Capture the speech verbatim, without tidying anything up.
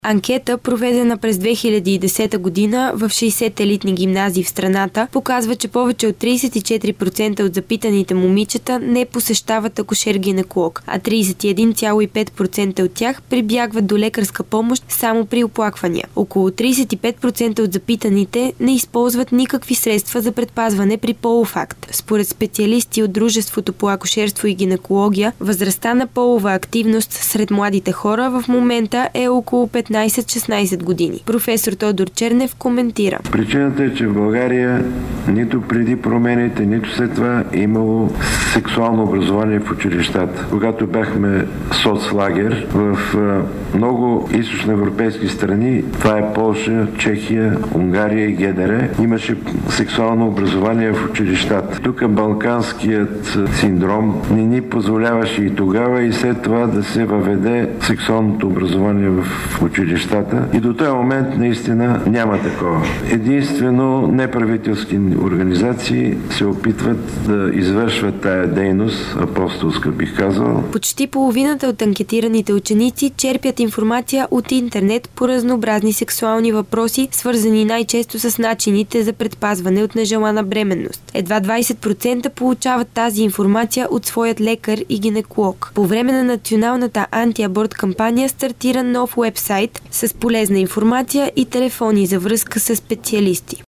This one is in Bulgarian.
Анкета, проведена през две хиляди и десета година в шейсет елитни гимназии в страната, показва, че повече от трийсет и четири процента от запитаните момичета не посещават акушер-гинеколог, а трийсет и един цяло и пет процента от тях прибягват до лекарска помощ само при оплаквания. Около трийсет и пет процента от запитаните не използват никакви средства за предпазване при полов акт. Според специалисти от Дружеството по акушерство и гинекология, възрастта на полова активност сред младите хора в момента е около петнайсет-шестнайсет години. Професор Тодор Чернев коментира. Причината е, че в България нито преди промените, нито след това е имало сексуално образование в училищата. Когато бяхме соцлагер в много източноевропейски страни, това е Полша, Чехия, Унгария и ГДР, имаше сексуално образование в училищата. Тук балканският синдром не ни позволяваше и тогава, и след това да се въведе сексуалното образование в училищата. И до този момент наистина няма такова. Единствено неправителски организации се опитват да извършват тая дейност, апостолска бих казал. Почти половината от анкетираните ученици черпят информация от интернет по разнообразни сексуални въпроси, свързани най-често с начините за предпазване от нежелана бременност. Едва двайсет процента получават тази информация от своят лекар и гинеколог. По време на националната антиаборт кампания стартира нов уебсайт с полезна информация и телефони за връзка с специалисти.